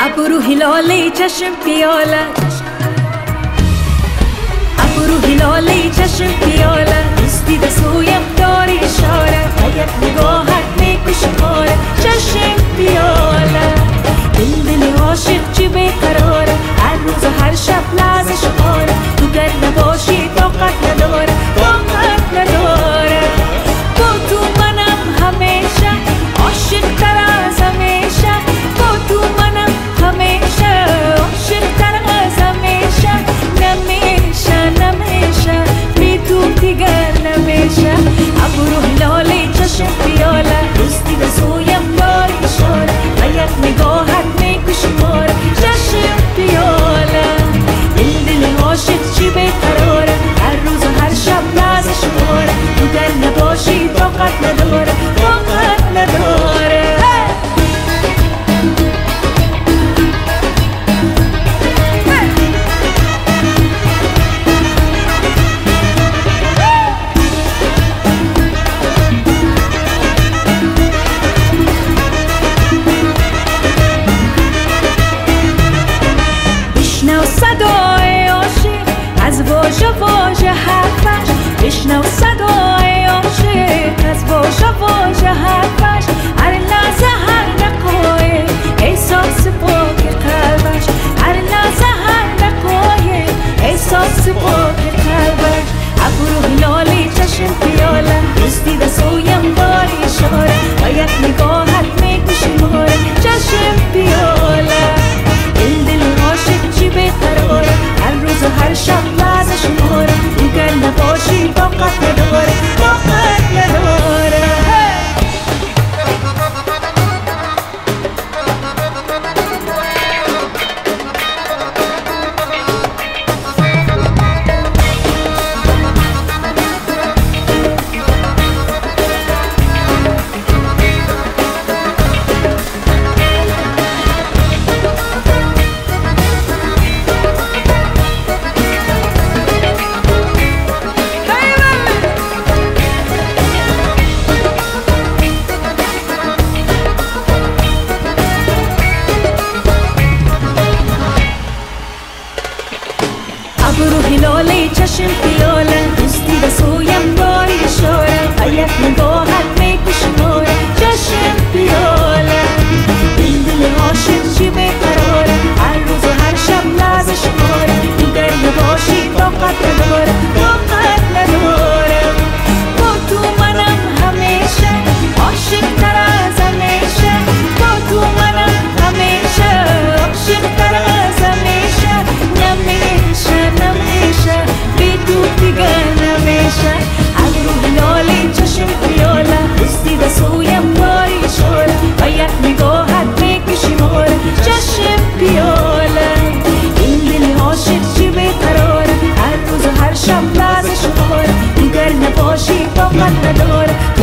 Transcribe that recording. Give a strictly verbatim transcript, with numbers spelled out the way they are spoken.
ابرو هلالی چشم پیاله، ابرو هلالی چشم پیاله، دوستی به سویم داری اشاره، و یک نگاهت میکشه ماره. چشم پیاله دل دل عاشق چی بیقراره، هر روز و هر شب لحظه شماره. تو گر نباشی طاقت نداره، طاقت نداره. با تو منم همیشه عاشق تر از همیشه، با تو منم همیشه عاشق تر از همیشه. نمیشه نمیشه بی تو دیگر نمیشه. ابرو هلالی چشم پیاله، دوستی به سویم داری اشاره، و یک نگاهت میکشه ماره. چشم پیاله دل دل عاشق چی بیقراره، هر روز و هر شب لحظه شماره. تو گر نباشی طاقت نداره، طاقت نداره. بشنو صدای عاشق از واژه واژه حرفش، بشنو صدای عاشق از واژه واژه حرفش. هر لحظه هر دقایق احساس پاک قلبش، هر لحظه هر دقایق احساس پاک قلبش. ابرو هلالی چشم پیاله، دوستی به سویم داری اشاره، و یک نگاهت میکشه ماره. چشم پیاله دل دل عاشق چی بیقراره، هر روز و هر شب لحظه شماره. تو گر نباشی طاقت نداره، طاقت نداره. ابرو هلالی چشم پیاله، دوستی به سویم داری اشاره، و یک نگاهت میکشه ماره. چشم پیاله دل دل عاشق چی بیقراره، هر روز و هر شب لحظه شماره. تو گر نباشی طاقت نداره، طاقت نداره. با تو منم همیشه عاشق تر از همیشه، با تو منم همیشه عاشق تر از همیشه. نمیشه نمیشه بی تو دیگر نمیشه. ابرو هلالی چشم پیاله، دوستی به سویم داری اشاره، و یک نگاهت میکشی ماره. چشم پیاله این دل عاشق چی بیقراره، هر روز و هر شب لحظه شماره. تو گر نباشی طاقت نداره،